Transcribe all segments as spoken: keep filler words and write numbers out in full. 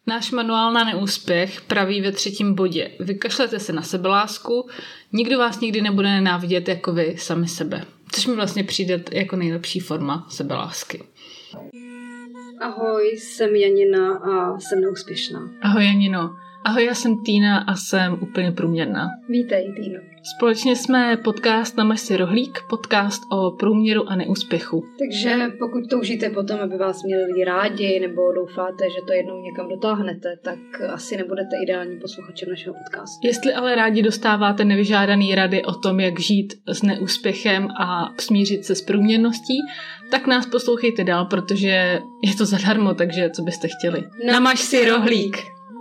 Náš manuál na neúspěch praví ve třetím bodě. Vykašlete se na sebelásku, nikdo vás nikdy nebude nenávidět jako vy sami sebe. Což mi vlastně přijde jako nejlepší forma sebelásky. Ahoj, jsem Janina a jsem neúspěšná. Ahoj Janino. Ahoj, já jsem Týna a jsem úplně průměrná. Vítej, Týno. Společně jsme podcast Namaž si rohlík, podcast o průměru a neúspěchu. Takže pokud toužíte potom, aby vás měli lidi rádi, nebo doufáte, že to jednou někam dotáhnete, tak asi nebudete ideální posluchačem našeho podcastu. Jestli ale rádi dostáváte nevyžádaný rady o tom, jak žít s neúspěchem a smířit se s průměrností, tak nás poslouchejte dál, protože je to zadarmo, takže co byste chtěli. Namaž si rohlík.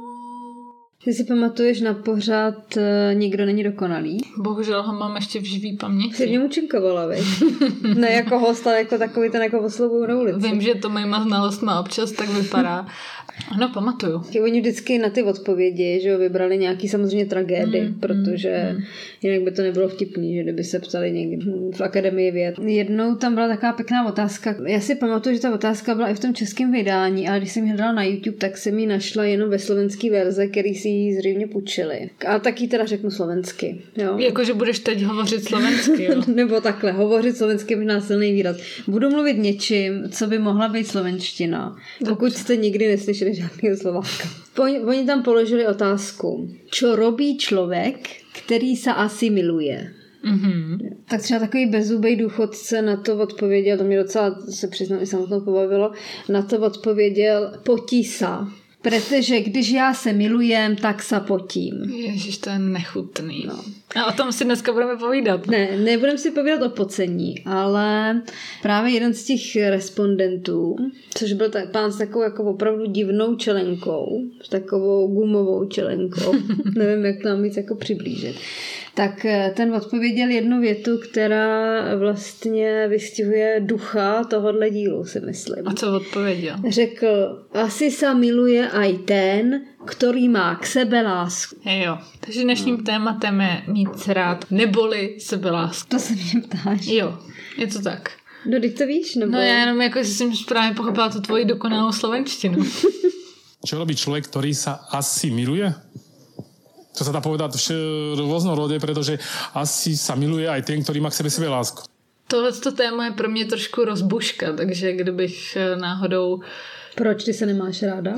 Ty si pamatuješ na pořad uh, Nikdo není dokonalý? Bohužel ho mám ještě v živý paměti. Jsi v něm účinkovala, veď? Ne jako host, ale jako takový ten jako oslovují na ulici. Vím, že to mýma znalostma občas tak vypadá. Ano, pamatuju. Oni vždycky na ty odpovědi, že jo, vybrali nějaký samozřejmě tragédii, mm, protože mm. jinak by to nebylo vtipný, že kdyby se ptali někdy v Akademii věd. Jednou tam byla taková pěkná otázka. Já si pamatuju, že ta otázka byla i v tom českém vydání, ale když jsem ji hledala na YouTube, tak jsem ji našla jenom ve slovenské verze, který si ji zřejmě půjčili. Ale tak ji teda řeknu slovensky. Jo? Jakože budeš teď hovořit slovensky, jo? Nebo takhle, hovořit slovensky je možná silný výraz. Budu mluvit něčím, co by mohla být slovenština. Pokud jste nikdy neslyšeli žádného Slováka. Oni tam položili otázku. Čo robí člověk, který se asi miluje? Mm-hmm. Tak třeba takový bezzubej důchodce na to odpověděl, to mě docela, se přiznám, i samotnou pobavilo, na to odpověděl potí sa. Protože když já se milujem, tak se potím. Ježiš, to je nechutný. No. A o tom si dneska budeme povídat. Ne, nebudeme si povídat o pocení, ale právě jeden z těch respondentů, což byl tak, pán s takovou jako opravdu divnou čelenkou, s takovou gumovou čelenkou, nevím, jak to mám víc jako přiblížit, tak ten odpověděl jednu větu, která vlastně vystihuje ducha tohohle dílu, si myslím. A co odpověděl? Řekl, asi se miluje aj ten, který má k sebe lásku. Jo, takže dnešním no. tématem je mít se rád neboli sebelásku. To se mě ptáš. Jo, je to tak. No, teď to víš? Nebo... No já jenom jako jsem správně pochopila tu tvoji dokonalou slovenštinu. Čo robí človek, ktorý sa asi miluje? To sa dá povedať v rôznorodé, pretože asi sa miluje aj ten, ktorý má k sebe sebe lásku. Tohleto téma je pro mě trošku rozbuška, takže kdybych náhodou... Proč ty se nemáš ráda?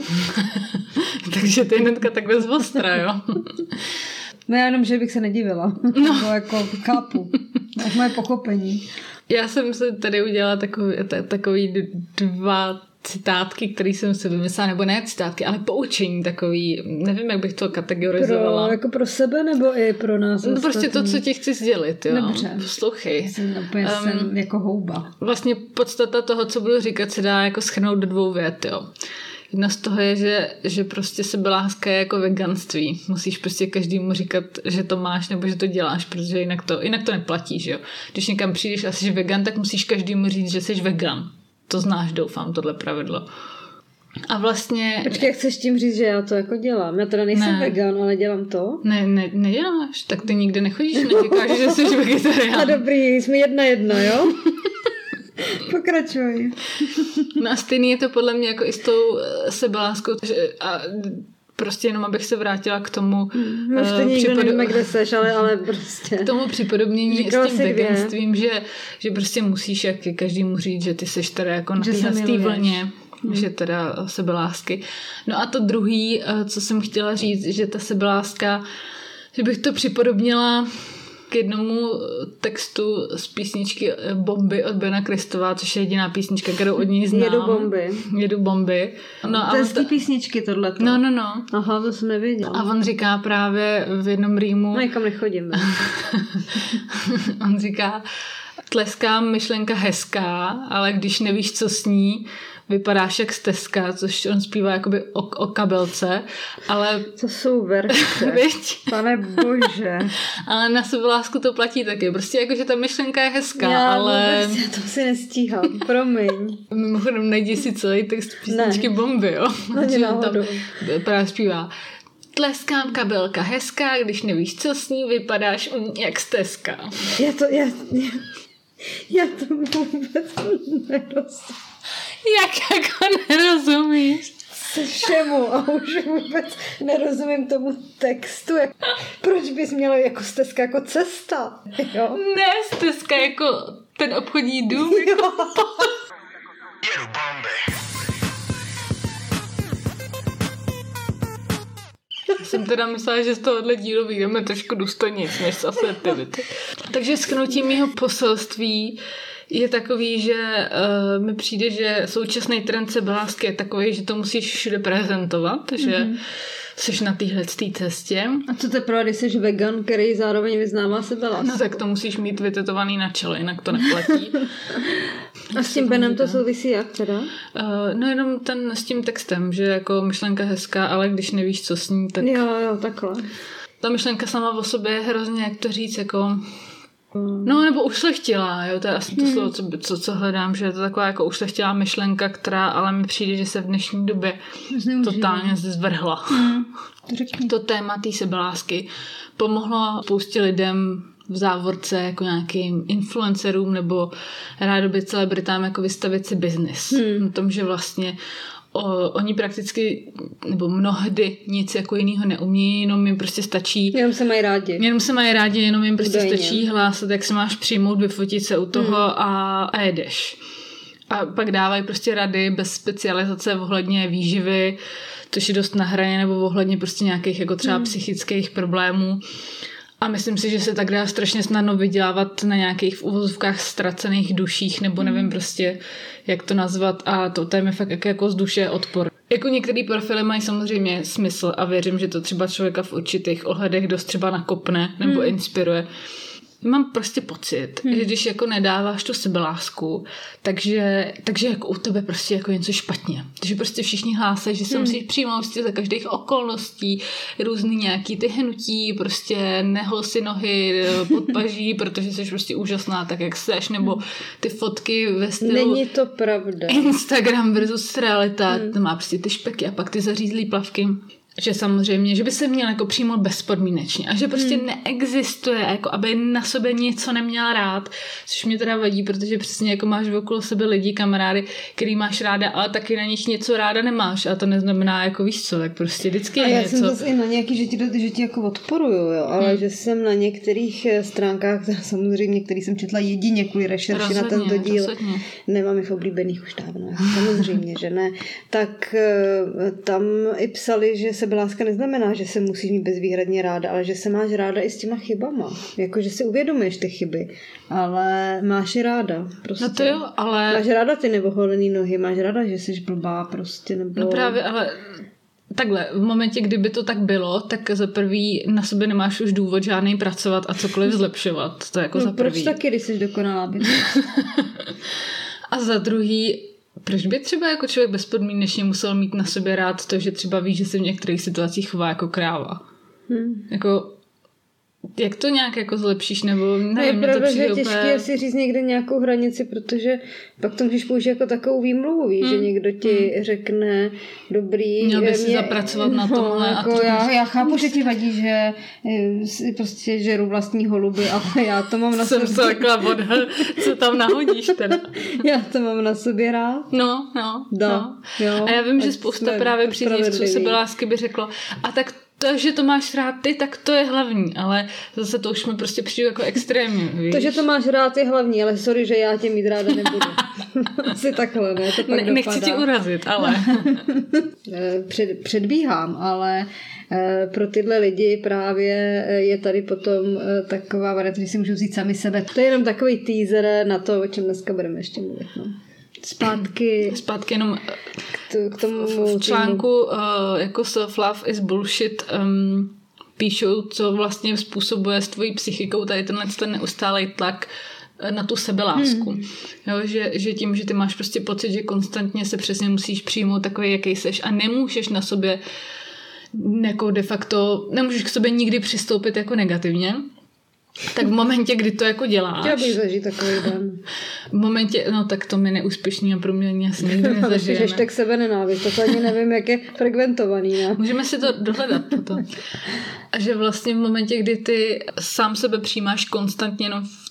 Takže to je hnedka takhle zvostra, jo? No já jenom, že bych se nedivila. No. To jako kápu. Tak moje pochopení. Já jsem se tady udělala takový, takový dva citátky, které jsem si vymyslela, nebo ne citátky, ale poučení takový, nevím, jak bych to kategorizovala. Pro, jako pro sebe, nebo i pro nás? No prostě to, co ti chci sdělit, jo. Dobře. Poslouchej. Jsem, úplně um, jsem jako houba. Vlastně podstata toho, co budu říkat, se dá jako shrnout do dvou vět, jo. Jedna z toho je, že, že prostě sebeláska je jako veganství. Musíš prostě každému říkat, že to máš nebo že to děláš, protože jinak to, jinak to neplatí, že jo. Když někam přijdeš a jsi vegan, tak musíš každému říct, že jsi vegan. To znáš, doufám, tohle pravidlo. A vlastně... Počkej, chceš tím říct, že já to jako dělám? Já teda nejsem ne. vegan, ale dělám to? Ne, ne, neděláš. Tak ty nikde nechodíš, neříkáš, že jsi vegetarián. A dobrý, jsme jedna jedna, jo? Pokračuj. No a stejný je to podle mě jako i s tou sebeláskou. A prostě jenom abych se vrátila k tomu... No už to uh, nikdo připod... nevíme, kde seš, ale, ale prostě... K tomu připodobnění Říkala s tím veganstvím, že, že prostě musíš jak každému říct, že ty seš teda jako na té vlně, hmm. že teda sebelásky. No a to druhý, co jsem chtěla říct, že ta sebeláska, že bych to připodobnila k jednomu textu z písničky Bomby od Bena Kristova, což je jediná písnička, kterou od ní znám. Jedu bomby. Jedu bomby. No, to je z té písničky tohleto. No, no, no. Aha, to jsem nevěděla. A on říká právě v jednom rýmu... No, nikam nechodím. On říká, tleskám myšlenka hezká, ale když nevíš, co s ní, vypadáš jak stezka, což on zpívá jakoby o, o kabelce, ale... To jsou verše. Pane bože. Ale na sebelásku to platí taky. Prostě jako, že ta myšlenka je hezká, já, ale... Já to si nestíhám, promiň. Mimochodem najdi si celý text písničky ne. Bomby, jo? No, tam právě zpívá. Tleskám kabelka hezká, když nevíš, co s ní, vypadáš jak stezka. Já to... Já, já, já to vůbec nerozumím. Jak jako nerozumíš? se všemu a už vůbec nerozumím tomu textu. Jak, proč bys měla jako stezka jako cesta? Jo? Ne, stezka jako ten obchodní dům. Jako... Jsem teda myslela, že z tohohle dílu vyjdeme trošku důstojnějc než z asertivity. Takže shrnutí mýho poselství je takový, že uh, mi přijde, že současný trend sebelásky je takový, že to musíš všude prezentovat, že mm-hmm. jsi na téhle cestě. A co teprve, když jsi vegan, který zároveň vyznává sebelásku? No tak to musíš mít vytetovaný na čele, jinak to neplatí. A s tím Benem to souvisí jak teda? Uh, no jenom ten s tím textem, že jako myšlenka hezká, ale když nevíš, co s ní, tak... Jo, jo, takhle. Ta myšlenka sama o sobě je hrozně, jak to říct, jako... No, nebo ušlechtilá, jo, to je asi to slovo, co, co, co hledám, že je to taková jako ušlechtilá myšlenka, která ale mi přijde, že se v dnešní době Zneužívá. totálně zvrhla. Hmm. To téma té sebelásky pomohlo spoustě lidem v závorce jako nějakým influencerům nebo rádoby celebritám jako vystavit si biznis. Hmm. Na tom, že vlastně O, oni prakticky, nebo mnohdy nic jako jinýho neumějí, jenom jim prostě stačí... Jenom se mají rádi. Jenom se mají rádi, jenom jim prostě Udajně. stačí hlásat, jak se máš přijmout, vyfotit se u toho hmm. a, a jedeš. A pak dávají prostě rady bez specializace ohledně výživy, což je dost na hraně, nebo ohledně prostě nějakých jako třeba hmm. psychických problémů. A myslím si, že se tak dá strašně snadno vydělávat na nějakých v uvozovkách ztracených duších, nebo nevím prostě, jak to nazvat. A to tam je fakt jako z duše odpor. Jako některé profily mají samozřejmě smysl a věřím, že to třeba člověka v určitých ohledech dost třeba nakopne nebo hmm. inspiruje. Mám prostě pocit, hmm. že když jako nedáváš tu sebelásku, takže, takže jako u tebe prostě jako něco špatně. Takže prostě všichni hlásají, že se hmm. musíš přijmout za každých okolností, různý nějaký ty hnutí, prostě nehol si nohy pod paží, protože jsi prostě úžasná tak, jak seš, nebo ty fotky ve stylu... Není to pravda. Instagram versus realita, hmm. to má prostě ty špeky a pak ty zařízlý plavky. Že samozřejmě, že by se měl jako přijmout bezpodmínečně a že prostě hmm. neexistuje, jako aby na sobě něco neměla rád, což mě teda vadí, protože přesně jako máš okolo sebe lidi, kamarády, který máš ráda, ale taky na nich něco ráda nemáš a to neznamená jako víš co, tak prostě vždycky je a já něco. jsem zase i na nějaký, že ti, že ti jako odporuju, jo, ale hmm. že jsem na některých stránkách, samozřejmě, který jsem četla jedině kvůli rešerši rozhodně, na tento díl, rozhodně. Nemám jich oblíbených už dávno, samozřejmě, že ne, tak tam i psali, že sebeláska neznamená, že se musíš mít bezvýhradně ráda, ale že se máš ráda i s těma chybama. Jako, že si uvědomuješ ty chyby, ale máš je ráda. Prostě. No to jo, ale... Máš ráda ty nevoholený nohy, máš ráda, že jsi blbá prostě, nebo... No právě, ale... Takhle, v momentě, kdyby to tak bylo, tak za prvý na sobě nemáš už důvod žádný pracovat a cokoliv zlepšovat. To je jako no, za prvý. Proč taky, když jsi dokonalá být? A za druhý, proč by třeba jako člověk bezpodmínečně musel mít na sobě rád to, že třeba ví, že se v některých situacích chová jako kráva? Hmm. Jako, jak to nějak jako zlepšíš, nebo nevím, no je pravda, že je úplně... těžké si říct někde nějakou hranici, protože pak to můžeš použít jako takovou výmluvu, víš, hmm. že někdo ti hmm. řekne dobrý... Měl by si mě... zapracovat na no, tomhle. Jako a já, já chápu, že ti vadí, že prostě žeru vlastní holuby, ale já to mám na Jsem sobě... Jsem se takhle odhel, co tam nahodíš teda. Já to mám na sobě rád. No, no. Da, no. Jo, a já vím, že spousta právě příznivců sebelásky by řeklo, a tak to, že to máš rád ty, tak to je hlavní, ale zase to už mi prostě přijde jako extrémně, víš? To, že to máš rád je hlavní, ale sorry, že já tě mít ráda nebudu. Asi takhle, ne? To pak ne, nechci tě urazit, ale... Před, předbíhám, ale pro tyhle lidi právě je tady potom taková varianta, že si můžou vzít sami sebe. To je jenom takový teaser na to, o čem dneska budeme ještě mluvit, no. Zpátky, Zpátky jenom k, k tomu v článku uh, jako self-love is bullshit um, píšou, co vlastně způsobuje s tvojí psychikou tady tenhle ten neustálej tlak na tu sebelásku. Hmm. Jo, že, že tím, že ty máš prostě pocit, že konstantně se přesně musíš přijmout takový, jaký seš a nemůžeš na sobě jako de facto, nemůžeš k sobě nikdy přistoupit jako negativně, tak v momentě, kdy to jako děláš... Já bych zažít takový den. V momentě, no tak to mi neúspěšný a proměrně asi nikdy nezažijeme. Hashtag sebe nenávist, to ani nevím, jak je frekventovaný, ne? Můžeme si to dohledat potom. A že vlastně v momentě, kdy ty sám sebe přijímáš konstantně jenom v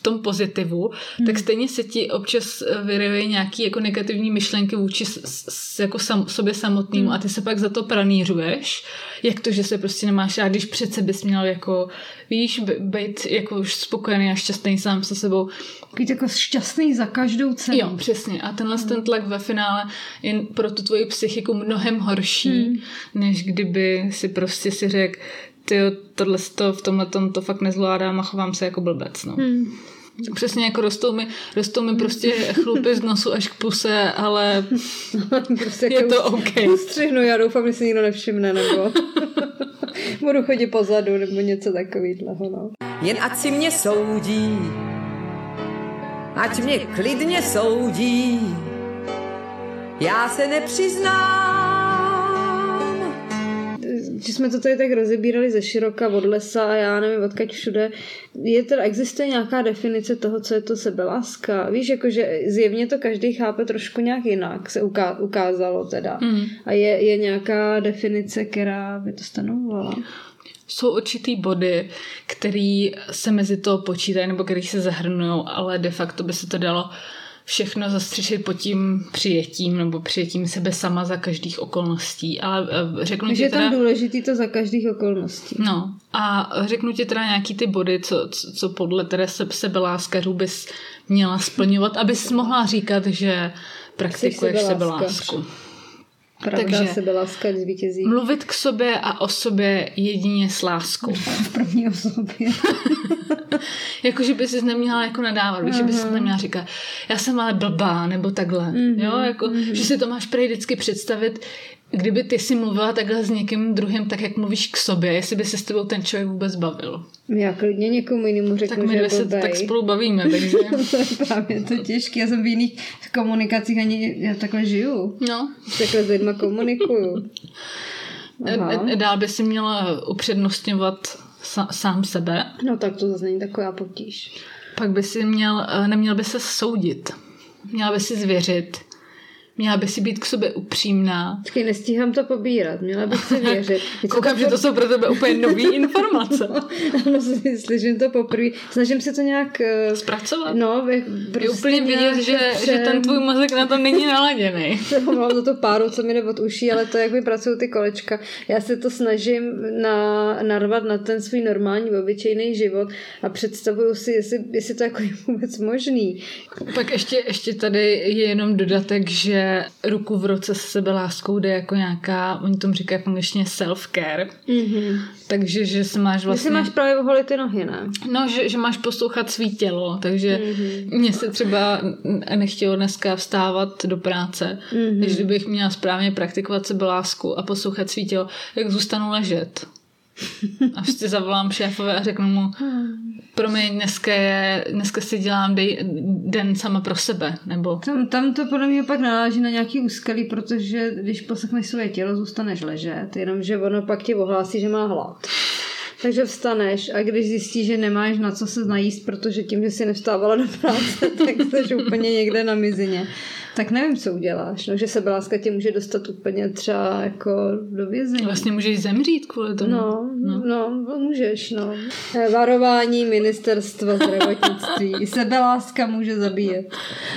tom pozitivu, hmm. tak stejně se ti občas vyrojí nějaký jako negativní myšlenky vůči s, s, jako sam, sobě samotnému hmm. a ty se pak za to pranířuješ. Jak to, že se prostě nemáš rád, když přece bys měl jako, víš, být jako už spokojený a šťastný sám se sebou. Být jako šťastný za každou cenu. Jo, přesně. A tenhle hmm. ten tlak ve finále je pro tu tvoji psychiku mnohem horší, hmm. než kdyby si prostě si řekl, tyjo, tohle to v tomhle tom to fakt nezvládám a chovám se jako blbec, no. Hmm. Přesně jako rostou mi, rostou mi prostě chlupy z nosu až k puse, ale prostě je to OK. Ustřihnu, já doufám, že si nikdo nevšimne, nebo budu chodit pozadu, nebo něco takovýhleho, no. Jen ať si mě soudí, ať mě klidně soudí, já se nepřiznám. Že jsme to tady tak rozebírali ze široka od lesa a já nevím odkud všude. Je teda, existuje nějaká definice toho, co je to sebeláska? Víš, jakože zjevně to každý chápe trošku nějak jinak, se uká, ukázalo teda. Mm. A je, je nějaká definice, která by to stanovovala? Jsou určitý body, který se mezi to počítají nebo který se zahrnujou, ale de facto by se to dalo všechno zastřešit pod tím přijetím nebo přijetím sebe sama za každých okolností. Ale řeknu ti že je teda... tam důležitý to za každých okolností. No a řeknu ti teda nějaký ty body, co, co podle teda sebeláskařů bys měla splňovat, abys mohla říkat, že praktikuješ sebelásku. Pravda, takže sebeláska zvítězí. Mluvit k sobě a o sobě jedině s láskou. V první osobě. Jakože by si neměla jako nadávat, víš, že by si neměla říkat, já jsem ale blbá, nebo takhle. Mm-hmm. Jo, jako, mm-hmm. že si to máš prej vždycky představit, kdyby ty si mluvila takhle s někým druhým, tak jak mluvíš k sobě, jestli by se s tebou ten člověk vůbec bavil. Já klidně někomu jinému řeknu, tak my že se tak spolu bavíme, takže... To je právě to těžké. Já jsem v jiných komunikacích ani, já takhle žiju. No. Takhle s lidma komunikuju. Aha. Dál by si měla upřednostňovat sám sebe. No tak to zase není taková potíž. Pak by si měl, neměl by se soudit. Měla by si zvěřit. Měla by si být k sobě upřímná. Počkej, nestíhám to pobírat. Měla bych si věřit. Koukám, že to jsou pro tebe úplně nový informace. Ano, slyším to poprvé. Snažím se to nějak... Zpracovat? No, prostě je úplně vidět, že, přem... že ten tvůj mozek na tom není naladěný. Mám za to páru, co mi jde od uší, ale to, jak mi pracují ty kolečka. Já se to snažím na, narvat na ten svůj normální, obyčejný život a představuju si, jestli, jestli to jako je vůbec možný. Pak ještě, ještě tady je jenom dodatek, že ruku v roce s sebeláskou jde jako nějaká, oni tomu říkají v angličtině self-care. Mm-hmm. Takže, že se máš vlastně... Ty si máš právě oholit ty nohy, ne? No, že, že máš poslouchat svý tělo, takže mm-hmm. mně se třeba nechtělo dneska vstávat do práce, mm-hmm. takže kdybych měla správně praktikovat sebelásku a poslouchat svý tělo, jak zůstanu ležet. A prostě zavolám šéfovi a řeknu mu, promiň, dneska, je, dneska si dělám dej, den sama pro sebe. Nebo... Tam, tam to podle mě pak naláží na nějaký úskalí, protože když poslechneš své tělo, zůstaneš ležet, jenomže ono pak ti ohlásí, že má hlad. Takže vstaneš a když zjistíš, že nemáš na co se najíst, protože tím, že jsi nevstávala do práce, tak jsi úplně někde na mizině. Tak nevím, co uděláš. No, že sebeláska tě může dostat úplně třeba jako do vězení. Vlastně můžeš zemřít kvůli tomu. No, no, no můžeš, no. Varování ministerstva zdravotnictví. Sebeláska může zabíjet.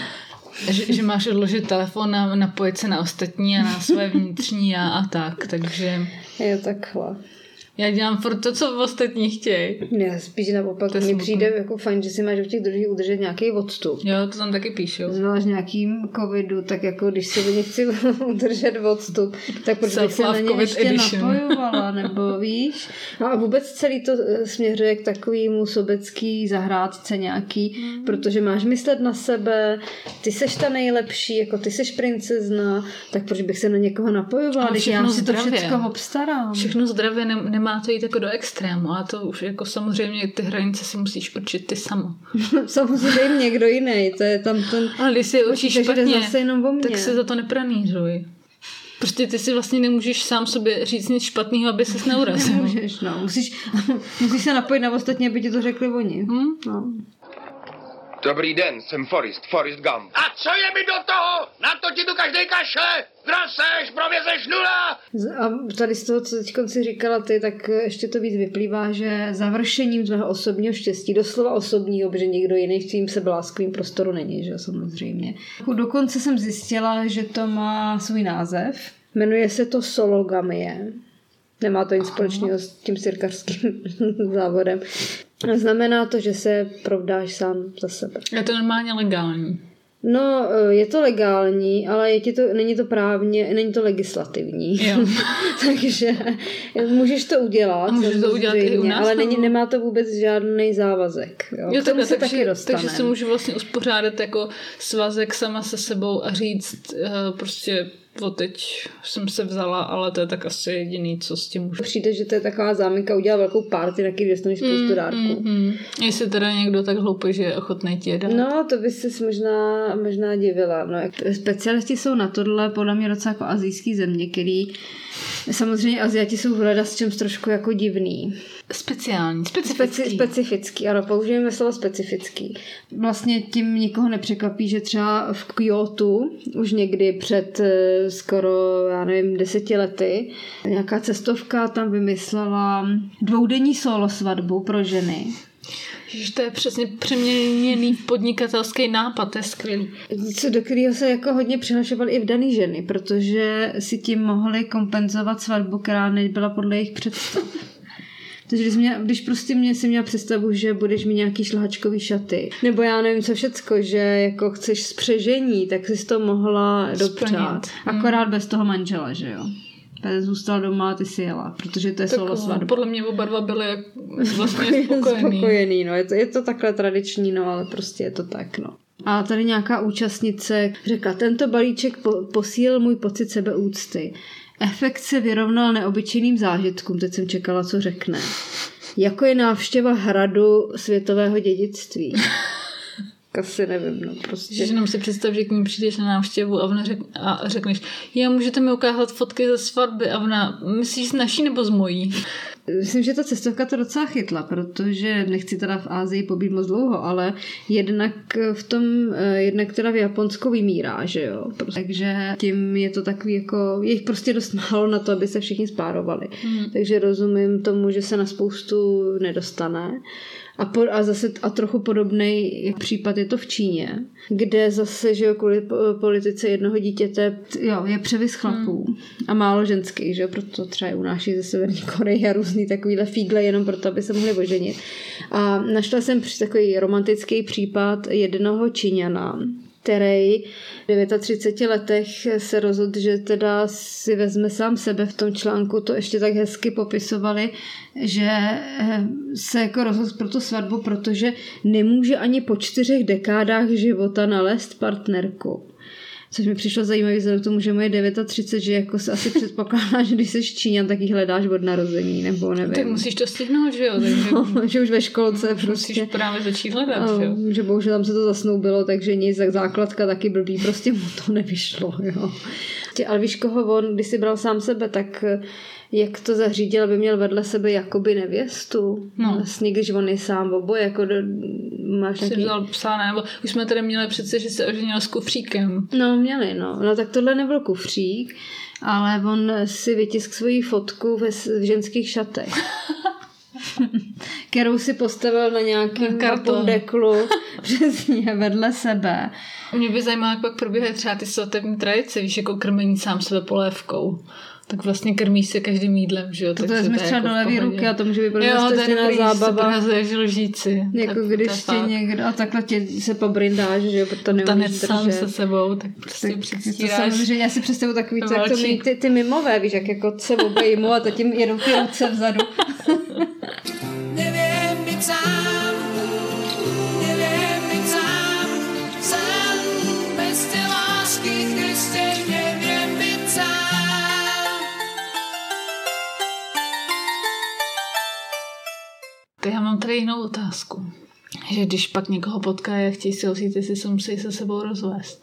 Že, že máš odložit telefon a napojit se na ostatní a na své vnitřní já a tak, takže... Je takhle. Já dělám furt to, co ostatní chtějí. Ne, spíš naopak. Mně přijde jako fajn, že si máš od těch druhých udržet nějaký odstup. Jo, to tam taky píšou. Zvlášť nějakým covidu, tak jako když si od nich chci udržet odstup, tak proč bych se na ně ještě edition. napojovala, nebo víš? No a vůbec celý to směřuje k takovému sobecký zahrádce nějaký, mm. protože máš myslet na sebe, ty seš ta nejlepší, jako ty seš princezna, tak proč bych se na někoho napojovala, když já si to všechno obstarám. Všechno zdravě nem- Má to jít jako do extrému, ale to už jako samozřejmě ty hranice si musíš určit ty sama. Samozřejmě kdo jiný, to je tam ten... Ale když si určíš špatně, tak se za to nepranířuj. Prostě ty si vlastně nemůžeš sám sobě říct nic špatného, aby ses neurazil. Nemůžeš, no. Musíš, musíš se napojit na ostatní, aby ti to řekli oni. Hmm? No. Dobrý den, jsem Forrest, Forrest Gump. A co je mi do toho? Na to ti tu každej kašle! Zdraseš, provězeš nula! A tady z toho, co teď si říkala ty, tak ještě to víc vyplývá, že završením tvého osobního štěstí, doslova osobního, protože nikdo jiný v tvým sebeláskovým prostoru není, že samozřejmě. Dokonce jsem zjistila, že to má svůj název. Jmenuje se to sologamie. Nemá to nic společného s tím cirkařským závodem. Znamená to, že se provdáš sám za sebe. Je to normálně legální? No, je to legální, ale je ti to, není to právně, není to legislativní. Takže můžeš to udělat. A můžeš to udělat i u nás, ale není, nemá to vůbec žádný závazek. Jo? Jo, K tomu tak, se takže, taky dostaneme. Takže si můžu vlastně uspořádat jako svazek sama se sebou a říct uh, prostě teď jsem se vzala, ale to je tak asi jediný, co s tím můžu. Přijde, že to je taková záminka udělat velkou party, na který dostaneš spoustu mm, dárků. Mm, mm. Jestli teda někdo tak hloupý, že je ochotný ti je dát. No, to by ses možná, možná divila. No, specialisti jsou na tohle podle mě docela jako asijský země, který samozřejmě Aziati jsou hledasčem trošku jako divný. Speciální, specifický. Speci, specifický, ano, použijeme slovo specifický. Vlastně tím nikoho nepřekvapí, že třeba v Kyotu už někdy před skoro, já nevím, deseti lety nějaká cestovka tam vymyslela dvoudenní solo svatbu pro ženy. Že to je přesně přeměněný podnikatelský nápad, to je skvělý. Co do kterého se jako hodně přihlašovaly i vdaný ženy, protože si tím mohly kompenzovat svatbu, která nebyla podle jejich představ. Takže když, mě, když prostě mě si měla představu, že budeš mít nějaký šlahačkový šaty, nebo já nevím co všecko, že jako chceš spřežení, tak jsi to mohla dopřát. Akorát hmm. bez toho manžela, že jo. Ten zůstal doma a ty si jela, protože to je tak solo svatba. Podle mě oba dva byly vlastně spokojený. spokojený no. je, to, je to takhle tradiční, no, ale prostě je to tak, no. A tady nějaká účastnice řekla, tento balíček po, posílil můj pocit sebeúcty. Efekt se vyrovnal neobyčejným zážitkům, teď jsem čekala, co řekne. Jako je návštěva hradu světového dědictví. Asi nevím, no prostě. Že jenom si představ, že k ní přijdeš na návštěvu a, ona řek, a řekneš, já můžete mi ukázat fotky ze svatby a ona, myslíš z naší nebo z mojí? Myslím, že ta cestovka to docela chytla, protože nechci teda v Ázii pobít moc dlouho, ale jednak v tom, jednak teda v Japonsku vymírá, že jo. Takže tím je to takový jako, je jich prostě dost málo na to, aby se všichni spárovali. Hmm. Takže rozumím tomu, že se na spoustu nedostane. A, po, a zase a trochu podobný případ je to v Číně, kde zase, že jo, kvůli politice jednoho dítěte, jo, je převis chlapů hmm. a málo ženských, že jo, proto třeba je unáší ze Severní Koreje a různý takovýhle fígle jenom proto, aby se mohli oženit. A našla jsem takový romantický případ jednoho Číňana, který v třiceti devíti letech se rozhodl, že teda si vezme sám sebe. V tom článku to ještě tak hezky popisovali, že se jako rozhodl pro tu svatbu, protože nemůže ani po čtyřech dekádách života nalézt partnerku. Což mi přišlo zajímavé vzhledem k tomu, že moje třicet devět, že jako se asi předpokládá, že když jsi Číňan, tak ji hledáš od narození, nebo nevím. Tak musíš to stihnout, že jo? Takže no, že už ve školce prostě. Musíš právě začít hledat, že jo? Že bohužel tam se to zasnoubilo, takže nic, tak základka taky blbý, prostě mu to nevyšlo, jo. Ale víš, koho on, když si bral sám sebe, tak jak to zařídil, aby měl vedle sebe jakoby nevěstu. No. Vlastně, když on je sám oboje, jako do, máš nějaký... Jsi vzal psa, nebo už jsme tady měli přece, že se oženil s kufříkem. No, měli, no. No tak tohle nebyl kufřík, ale on si vytisk svoji fotku ve, v ženských šatech. Kterou si postavil na nějakém deklu přesně vedle sebe. Mě by zajímalo, jak pak probíhají třeba ty svatební tradice, víš, jako krmení sám sebe polévkou. Tak vlastně krmíš se každým jídlem, že jo? To vezmeš třeba do levý ruky a to může být pro nás stejná zábava. Jo, lžíci. Jako tak, když tě někdo, a takhle tě se pobrindáš, že jo, proto nemůžeš Tanec sám se sebou, tak prostě tak předstíráš. To samozřejmě, já si představu takový, co jak to mít ty, ty mimové, víš, jak jako se obejmou a teď jim jedou ty ruce vzadu. Nevím být sám, nevím být sám, sám bez té lásky, Kriste, nevím být sám. Já mám tady jinou otázku. Že když pak někoho potká a chtějí si osít, jestli se musí se sebou rozvést.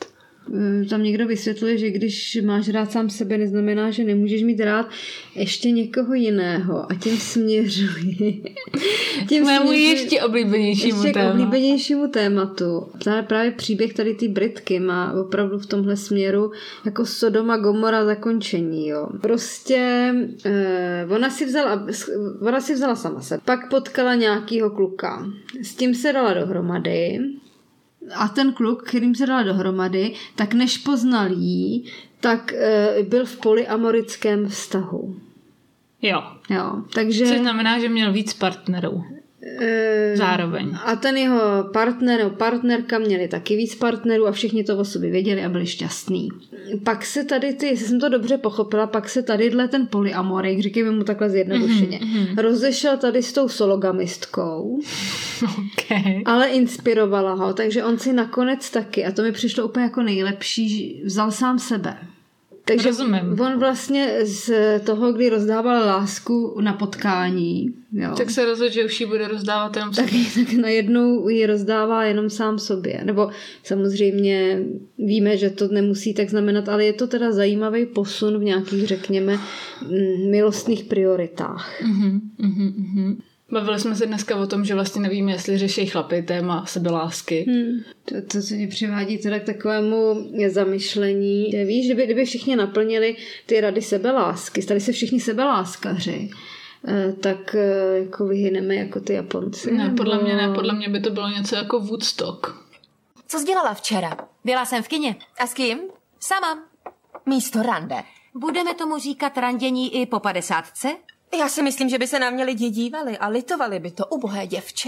tam někdo vysvětluje, že když máš rád sám sebe, neznamená, že nemůžeš mít rád ještě někoho jiného a tím směřuji. Tím mému ještě oblíbenějšímu ještě tématu. oblíbenějšímu tématu. Právě příběh tady ty Britky má opravdu v tomhle směru jako Sodoma Gomora zakončení. Jo. Prostě eh, ona, si vzala, ona si vzala sama sebe. Pak potkala nějakýho kluka. S tím se dala dohromady. A ten kluk, kterým se dala dohromady, tak než poznal jí, tak e, byl v polyamorickém vztahu. Jo. Jo, takže... Což znamená, že měl víc partnerů. E, Zároveň. A ten jeho partner nebo partnerka měli taky víc partnerů a všichni to o sobě věděli a byli šťastní. Pak se tady ty, jestli jsem to dobře pochopila, pak se tadyhle ten polyamorik, říkejme mu takhle zjednodušeně, mm-hmm. rozešel tady s tou sologamistkou, okay. ale inspirovala ho, takže on si nakonec taky, a to mi přišlo úplně jako nejlepší, vzal sám sebe. Takže rozumím. On vlastně z toho, kdy rozdával lásku na potkání, jo, tak se rozhodl, že už ji bude rozdávat jenom tak, sobě. Tak najednou ji rozdává jenom sám sobě. Nebo samozřejmě víme, že to nemusí tak znamenat, ale je to teda zajímavý posun v nějakých, řekněme, milostných prioritách. Mhm, mhm, mhm. Bavili jsme se dneska o tom, že vlastně nevíme, jestli řeší chlapy téma sebelásky. Hmm. To, to se mě přivádí teda k takovému zamyšlení. Víš, kdyby, kdyby všichni naplnili ty rady sebelásky, stali se všichni sebeláskaři, tak jako vyhyneme jako ty Japonci. Ne, podle mě ne, podle mě by to bylo něco jako Woodstock. Co jsi dělala včera? Byla jsem v kině. A s kým? Sama. Místo rande. Budeme tomu říkat randění i po padesátce? Já si myslím, že by se na mě lidi dívali a litovali by to, ubohé děvče.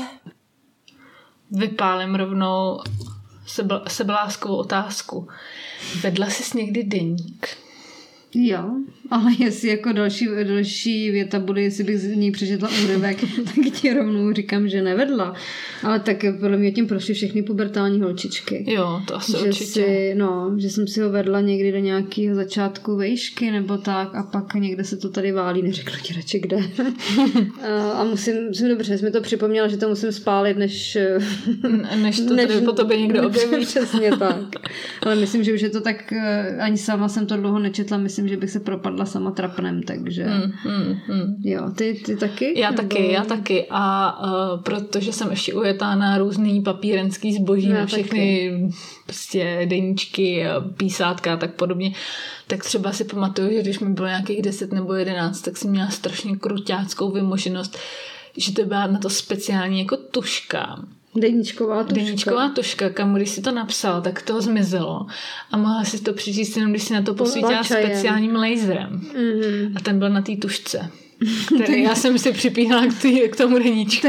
Vypálím rovnou sebe, sebeláskovou otázku. Vedla jsi někdy deník? Jo, ale jestli jako další, další věta bude, jestli bych z ní přečetla úryvek, tak ti rovnou říkám, že nevedla. Ale tak podle mě tím prošly všechny pubertální holčičky. Jo, to asi že určitě. Si, no, že jsem si ho vedla někdy do nějakého začátku vejšky nebo tak a pak někde se to tady válí, neřeknu ti radši kde. a, a musím, musím dobře, jsi mi to připomněla, že to musím spálit, než... než to než, tady po tobě někdo objeví. Přesně tak. Ale myslím, že už je to tak, ani sama jsem to dlouho nečetla, myslím, že bych se propadla sama trapnem, takže mm, mm, mm. jo, ty, ty taky? Já nebo... taky, já taky a uh, protože jsem ještě ujetá na různý papírenský zboží, já na všechny taky. Prostě deníčky, písátka a tak podobně, tak třeba si pamatuju, že když mi bylo nějakých deset nebo jedenáct, tak jsem měla strašně kruťáckou vymoženost, že to byla na to speciální jako tuška. Deníčková tuška. Deníčková tuška, kam když si to napsal, tak to zmizelo. A mohla si to přečíst jenom, když si na to posvítila speciálním laserem. Mm-hmm. A ten byl na té tušce. Který já jsem si připínala k, tý, k tomu deníčku.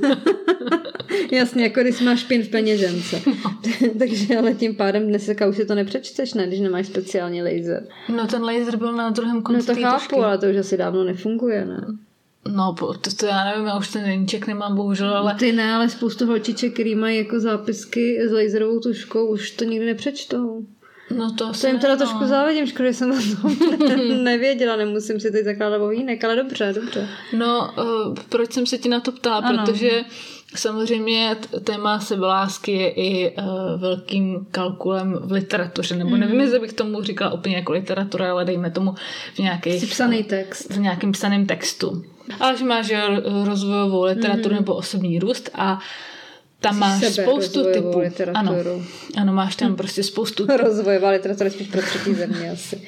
Jasně, jako když máš pin v peněžence. No. Takže ale tím pádem dneska už si to nepřečteš, ne, když nemáš speciální laser. No ten laser byl na druhém konci té tušky. No to chápu, ale to už asi dávno nefunguje, ne? No, to, to já nevím, já už ten deníček nemám, bohužel, ale... Ty ne, ale spoustu holčiček, který mají jako zápisky s laserovou tuškou, už to nikdy nepřečtou. No to asi To jim teda ne, trošku no. závidím, škoda, že jsem o tom nevěděla, nemusím si teď zakládat vohýnek, ale dobře, dobře. No, uh, proč jsem se ti na to ptala? Ano. Protože samozřejmě téma sebelásky je i uh, velkým kalkulem v literatuře, nebo nevím, mm. jestli bych tomu říkala úplně jako literatura, ale dejme tomu v nějakých... Psaný text. V nějakým psaném textu. Ale že máš rozvojovou literaturu mm. nebo osobní růst a tam máš spoustu typů. Ano, ano, máš tam prostě spoustu typů. Rozvojová literatura spíš pro třetí země asi.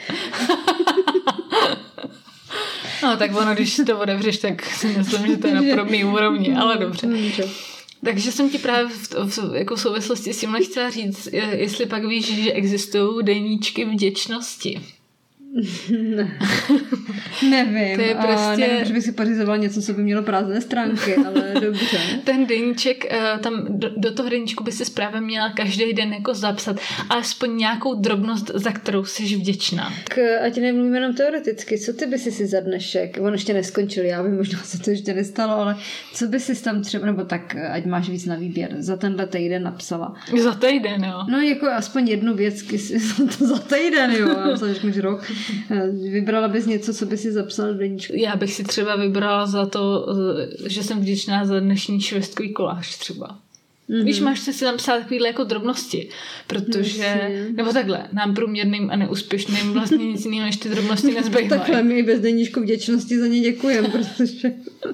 No tak ono, když to otevřeš, tak si myslím, že to je na podobný úrovni, ale dobře. Takže jsem ti právě v, v, jako v souvislosti s tímhle chtěla říct, jestli pak víš, že existují deníčky vděčnosti. Ne. Nevím. To je prostě... Nevím, že bych si pořizovala něco, co by mělo prázdné stránky, ale dobře. Ten deníček, tam do, do toho deníčku by si právě měla každý den jako zapsat alespoň nějakou drobnost, za kterou jsi vděčná. Tak ať nemluvím jenom teoreticky, co ty by si si za dnešek, on ještě neskončil, já vím, možná se to ještě nestalo, ale co by si tam třeba, nebo tak, ať máš víc na výběr, za tenhle týden napsala. Za týden, jo? No jako aspoň jednu věc, za týden, jo, já jsem řeknu, že rok. Vybrala bys něco, co by si zapsala do deníčku? Já bych si třeba vybrala za to, že jsem vděčná za dnešní švestkový koláč třeba. Mm-hmm. Víš, máš si tam psát takovýhle jako drobnosti, protože, mm-hmm. nebo takhle, nám průměrným a neúspěšným vlastně nic jiného než ty drobnosti nezbývají. Takhle my bez deníčku vděčnosti za ně děkujeme, protože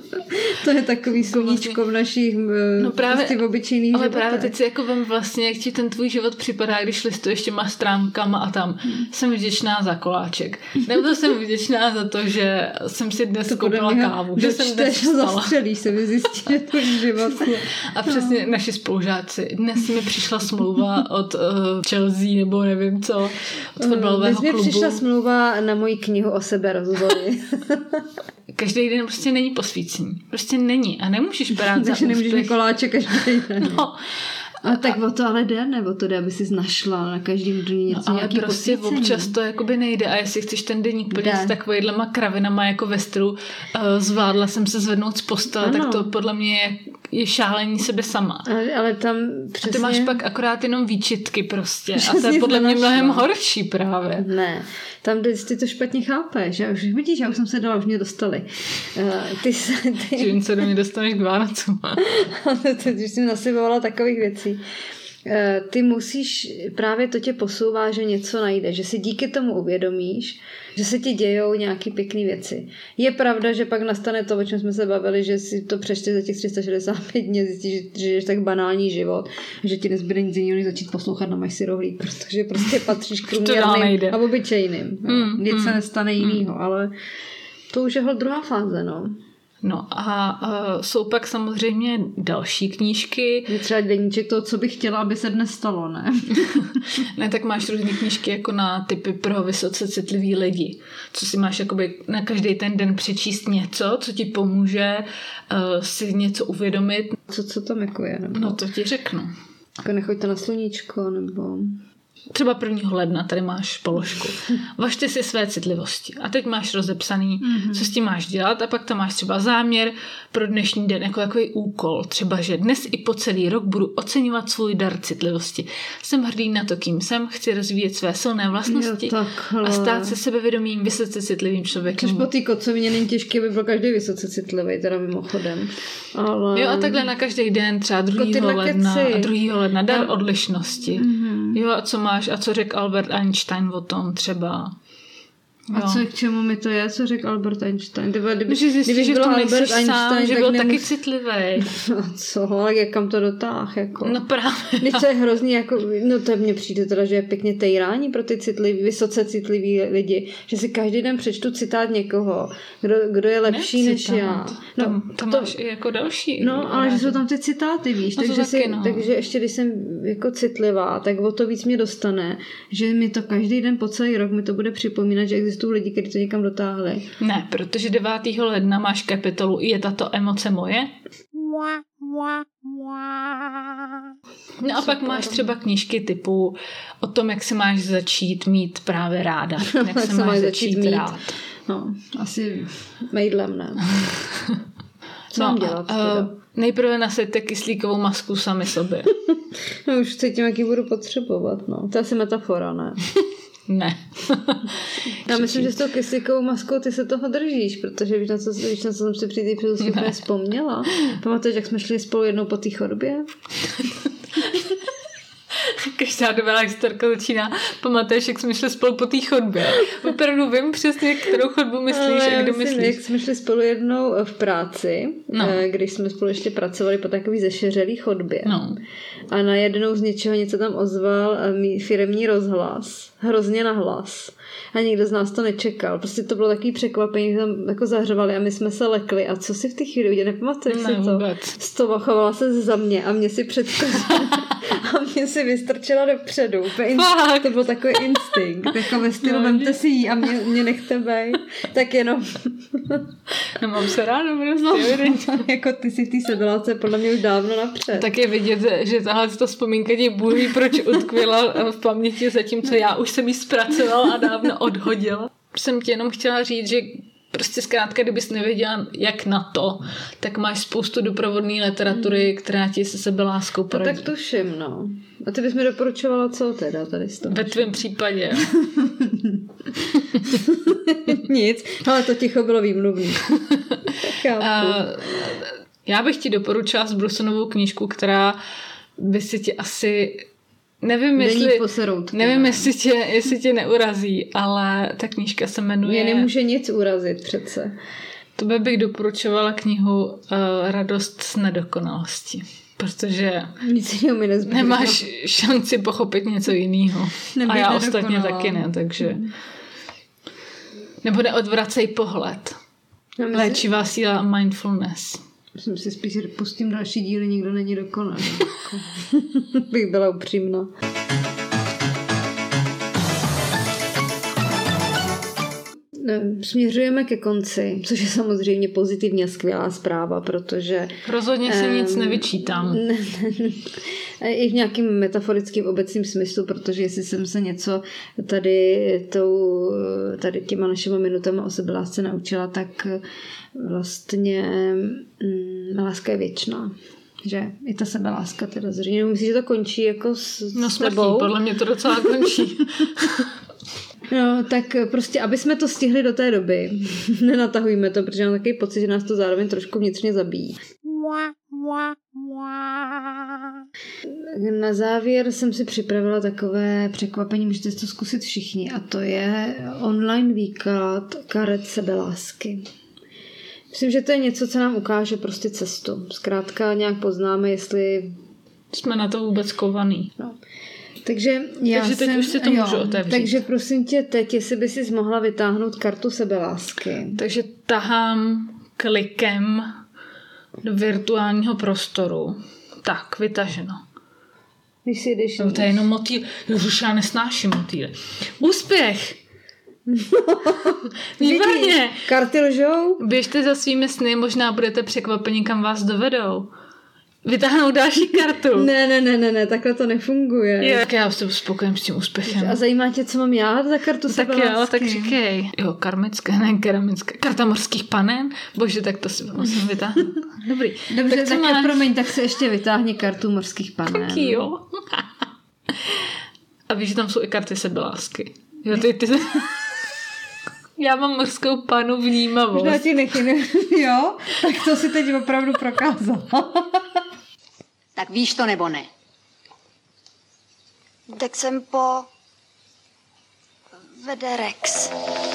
to je takový sluníčko v našich no právě, prostě obyčejných ale životech. právě teď si jako vem vlastně, jak ti ten tvůj život připadá, když listuješ těma stránkama a tam hmm. jsem vděčná za koláček. Nebo jsem vděčná za to, že jsem si dnes koupila kávu. Že jsem dnes vstala. Zastřelíš se, mi zjistí, že tvůj život. A přesně no. naši spolužáci. Dnes mi přišla smlouva od uh, Chelsea nebo nevím co, od fotbalového klubu. Dnes mi přišla smlouva na moji knihu o seberozvoji. Každý den prostě není posvícení. Prostě není. A nemůžeš brát za úspěch. Takže nemůžeš mít koláček každý den. No. A tak o to ale jde, nebo to jde, aby jsi našla na každém dní něco, no, ale nějaký prostě posvícení. Občas to jakoby nejde a jestli chceš ten deník plnit s takovýhlema kravinama jako ve stylu uh, zvládla jsem se zvednout z postele, ano. tak to podle mě je, je šálení sebe sama. Ale, ale tam přesně... A ty máš pak akorát jenom výčitky prostě a to je podle mě mnohem horší právě. Ne, tam ty to špatně chápeš, já už vidíš, já už jsem se dala, už mě dostali. Uh, ty se... Ty... Čím se do mě dostaneš k Vánocům. Když jsem nasypovala takových věcí. Ty musíš, právě to tě posouvá, že něco najde, že si díky tomu uvědomíš, že se ti dějou nějaký pěkný věci. Je pravda, že pak nastane to, o čem jsme se bavili, že si to přečteš za těch tři sta šedesát pět dní, zjistíš, že žiješ tak banální život, že ti nezbyde nic jiného, než začít poslouchat na Máš si rohlík, protože prostě patříš k průměrným a obyčejným. Mm, nic mm, se nestane jinýho, mm. ale to už je hol druhá fáze, no. No a uh, jsou pak samozřejmě další knížky. Je třeba deníček toho, co bych chtěla, aby se dnes stalo, ne? Ne, tak máš různé knížky jako na typy pro vysoce citlivý lidi. Co si máš jakoby na každý ten den přečíst něco, co ti pomůže uh, si něco uvědomit. Co, co tam jako je? Nebo... No to ti řeknu. Jako nechoďte na sluníčko, nebo... Třeba prvního ledna tady máš položku. Važte si své citlivosti. A teď máš rozepsaný, mm-hmm. co s tím máš dělat a pak tam máš třeba záměr pro dnešní den, jako takový úkol. Třeba, že dnes i po celý rok budu oceňovat svůj dar citlivosti. Jsem hrdý na to, kým jsem, chci rozvíjet své silné vlastnosti jo, a stát se sebevědomým, vysoce citlivým člověkem. Což po té kocovině není těžké, aby byl každý vysoce citlivý, teda mimochodem. Ale... Jo a takhle na každý den, třeba druhého ledna a druhého ledna, dar a... odlišnosti. Mm-hmm. Jo a co máš a co řekl Albert Einstein o tom třeba. Jo. A co k čemu mi to je, co řekl Albert Einstein? Kdyby, kdyby, že zjistíš, kdyby že byl to Albert Einstein, sám, že tak byl nemus... taky citlivý. No co, ale jak kam to dotáh, jako. No právě. Když to je hrozný, jako, no to mně přijde teda, že je pěkně tejrání pro ty citlivý, vysoce citlivý lidi, že si každý den přečtu citát někoho, kdo, kdo je lepší ne, než citát. já. No, tam, tam to, máš i jako další. No, ale že jsou tam ty citáty, víš, no, takže, si, no. takže ještě když jsem jako citlivá, tak o to víc mě dostane, že mi to každý den po celý rok mi to bude připomínat, že existují lidi, kteří to někam dotáhli. Ne, protože devátého ledna máš kapitolu Je tato emoce moje? No a pak máš třeba knížky typu o tom, jak se máš začít mít právě ráda. Jak se máš začít mít rád. No, asi mejdlem, ne. Co no, mám dělat? Uh, nejprve nasaďte kyslíkovou masku sami sobě. No, už cítím, jaký budu potřebovat. No. To je asi metafora, ne? Ne. Já myslím, že s tou kyslíkovou maskou ty se toho držíš, protože víš, na co, víš, na co jsem si při té příležitosti vzpomněla. Pamatuješ, jak jsme šli spolu jednou po té chodbě? Každá dobrá historka začíná. Pamatuješ, jak jsme šli spolu po té chodbě? Opravdu vím přesně, kterou chodbu myslíš a kdo myslíš. Jak jsme šli spolu jednou v práci, no. když jsme spolu ještě pracovali po takový zešeřelý chodbě. No. A najednou z něčeho něco tam ozval firemní rozhlas. Hrozně nahlas. A nikdo z nás to nečekal. Prostě to bylo takový překvapení, že tam jako zahřovali a my jsme se lekli. A co si v té chvíli udělali? Nepamatuješ ne, si to? Vůbec. Stovachovala se za mě a mě si představila a mě si vystrčila dopředu. Inst- to byl takový instinkt. Jako ve stylu, vemte si jí a mě, mě nechte bej. Tak jenom... No mám se ráda, prostě. No, jako ty si v té sebeláce podle mě už dávno napřed. Tak je vidět, že tahle ta vzpomínka tě bůh proč utkvěla v paměti, zatímco já už jsem jí zpracovala a dávno odhodila. Jsem ti jenom chtěla říct, že prostě zkrátka, kdybys nevěděla, jak na to, tak máš spoustu doprovodné literatury, která ti se sebeláskou poradí. No, tak tuším, no. A ty bys mi doporučovala co teda tady z toho? Ve tvém případě. Nic, ale to ticho bylo výmluvný. Já bych ti doporučila z Brusonovou knížku, která by si tě asi... Nevím, jestli, nevím jestli, tě, jestli tě neurazí, ale ta knížka se jmenuje... Mě nemůže nic urazit přece. To by bych doporučovala knihu uh, Radost z nedokonalosti, protože nic mi nemáš šanci pochopit něco jiného. A já ostatně taky ne, takže... Hmm. Nebo neodvracej pohled. Léčivá síla mindfulness. Myslím si spíš, že pustím další díly, nikdo není dokonalý. Bych byla upřímná. Směřujeme ke konci, což je samozřejmě pozitivně skvělá zpráva, protože... Rozhodně si um, nic nevyčítám. I v nějakým metaforickým obecným smyslu, protože jestli jsem se něco tady, tou, tady těma našima minutama o sebelásce naučila, tak vlastně hm, láska je věčná. Že i ta sebeláska teda zřejmě. Myslím, že to končí jako s, no, s smrtí, tebou. Podle mě to docela končí. No, tak prostě, aby jsme to stihli do té doby, nenatahujme to, protože mám takový pocit, že nás to zároveň trošku vnitřně zabíjí. Na závěr jsem si připravila takové překvapení, můžete to zkusit všichni, a to je online výklad karet sebelásky. Myslím, že to je něco, co nám ukáže prostě cestu. Zkrátka nějak poznáme, jestli... Jsme na to vůbec kovaný. No. Takže já takže teď jsem, už si to jo, můžu otevřít. Takže prosím tě teď, jestli by si mohla vytáhnout kartu sebelásky. Takže tahám klikem do virtuálního prostoru. Tak, vytaženo. Když si jdeš... No, to je jenom motýl. Už já nesnáším motýly. Úspěch! Výborně! Karty lžou? Běžte za svými sny, možná budete překvapeni, kam vás dovedou. Vytáhnout další kartu. Ne, ne, ne, ne, ne, takhle to nefunguje. Jo, tak já se spokojím s tím úspěchem. A zajímá tě, co mám já za kartu sebelásky? Tak jo, tak říkej. Jo, karmické, ne keramické. Karta morských panen? Bože, tak to si musím vytáhnout. Dobrý. Dobře, tak, tak máš... promiň, tak se ještě vytáhni kartu morských panen. Tak jo. A víš, že tam jsou i karty sebelásky. Jo, ty, ty... Já mám morskou panu vnímavost. Možná ti nechyne. Jo? Tak to si teď opravdu prokázal. Tak víš to nebo ne? Tak jsem po Vederex.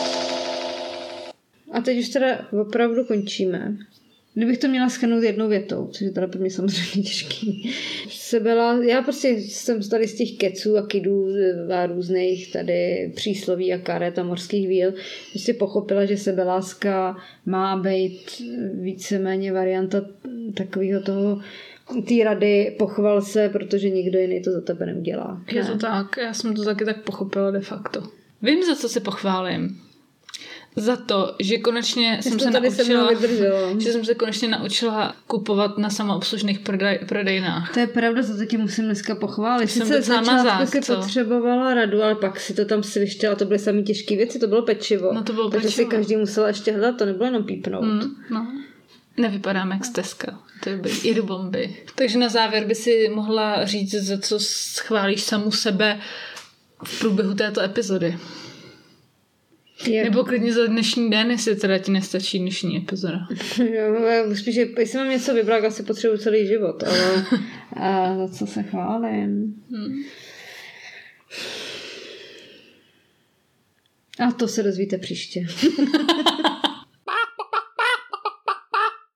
A teď už teda opravdu končíme. Kdybych to měla shrnout jednou větou, což je teda pro mě samozřejmě těžký. Se byla, já prostě jsem tady z těch keců a kidů a různých tady přísloví a karet a morských víl prostě pochopila, že sebeláska má být víceméně varianta takového toho té rady pochval se, protože nikdo jiný to za tebe neudělá. Je ne? To tak, já jsem to taky tak pochopila de facto. Vím, za co se pochválím. Za to, že konečně jsem se naučila, že jsem se konečně naučila kupovat na samoobslužných prodej, prodejnách. To je pravda, za to ti musím dneska pochválit. Jsem to začátku si potřebovala radu, ale pak si to tam svištěla, to byly samé těžké věci, to bylo pečivo. No to bylo takže pečivo. Si každý musela ještě hledat, to nebylo jenom pípnout. Mm, no. Nevypadám jak stezka. To je dobrý. Jedu bomby. Takže na závěr by si mohla říct, za co schválíš samu sebe v průběhu této epizody. Je. Nebo klidně za dnešní den, jestli teda ti nestačí dnešní epizoda. Jo, spíš, že jestli mám něco vybrat, asi potřebuji celý život, ale a za co se chválím? Hmm. A to se dozvíte příště.